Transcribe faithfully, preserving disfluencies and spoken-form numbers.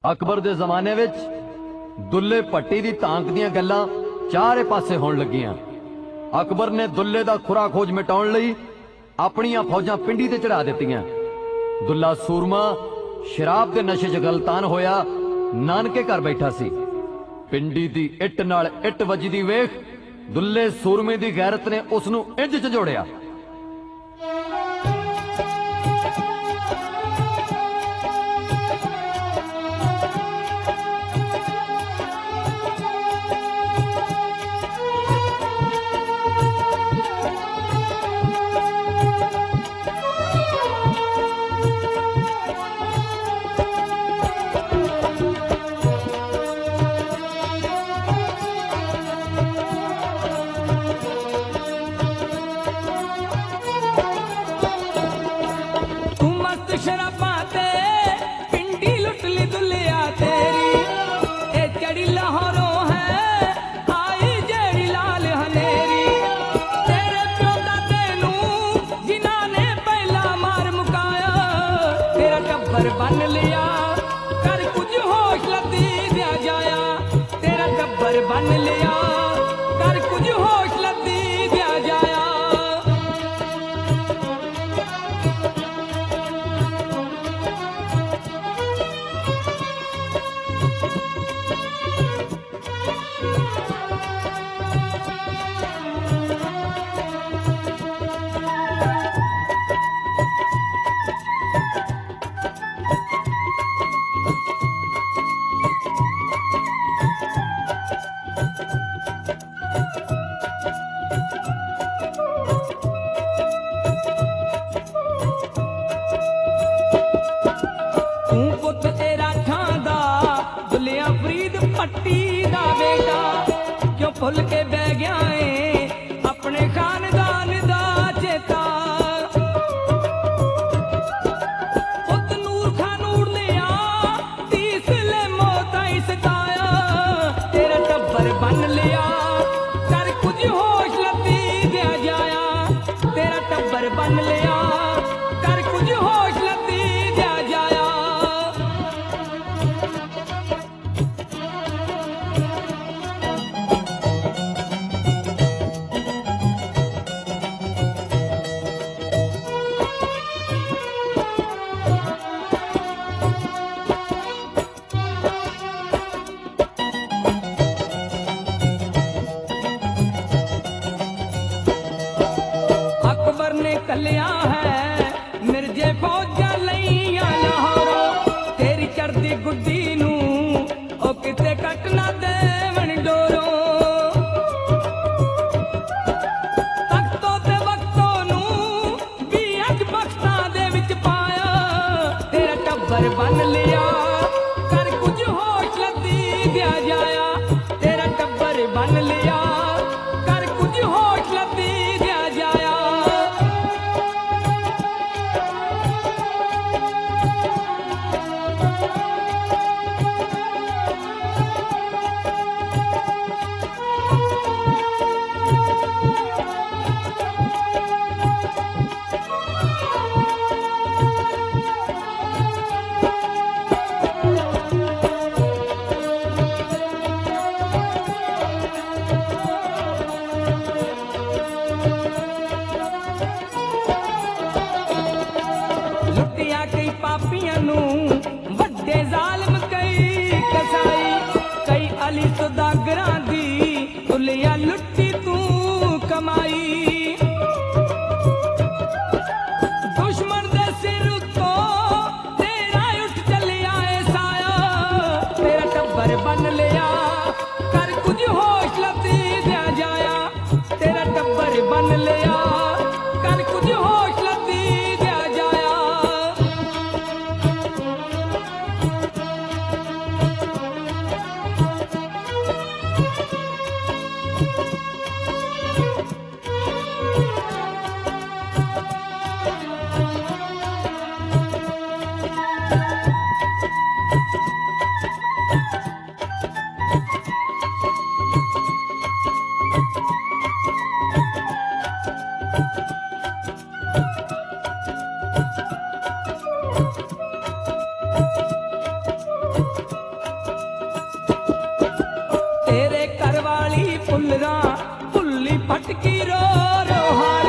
अकबर दे जमाने विच दुल्ले भट्टी दी तांक दियां गल्लां चारे पासे होण लगियां। अकबर ने दुल्ले दा खुरा खोज मिटाउण लई अपनियां फौजां पिंडी ते चढ़ा दित्तियां। दुल्ला सूरमा शराब दे नशे च गलतान होया नानके घर बैठा सी। पिंडी दी इट नाल इट वजदी वेख दुल्ले सूरमे दी गैरत ने उसनू इंज झंझोड़िया। बन लिया कर कुछ होश लती दिया जाया, तेरा टब्बर बन लिया कर कुछ होश लती दिया जाया। पट्टी दा बेटा क्यों भुल के बह गया है अपने खानदान दा चेता। पुत नूर खान उड़ लिया तीस ले मौत आई सताया, तेरा टब्बर बन लिया कर कुछ होश लती दिया जाया, तेरा टब्बर बन लिया कर कुछ होश लती दिया जाया। कलिया है मिर्जे फौजा लईया लाहौरों, तेरी चढ़दी गुड्डी नू ओ किते कटना देवन डोरों। तख्तों ते वक्तों नू भी अज बख्तां दे विच पाया, तेरा टब्बर बन लिया कर कुछ होश लती दिया जाया, तेरा टब्बर बन लिया कर कुछ होश लती दिया जाया। पापियां नू वड्डे जालिम कई कसाई, कई अली सुदागरां दी दुलिया लुट्टी तू कमाई। दुश्मन दे सिर तो तेरा उठ चलिया ए साया, तेरा टब्बर बन लिया कर कुछ होश लती दिया जाया, तेरा टब्बर बन लिया कर कुछ होश लती दिया जाया। भटकी रो रो हाय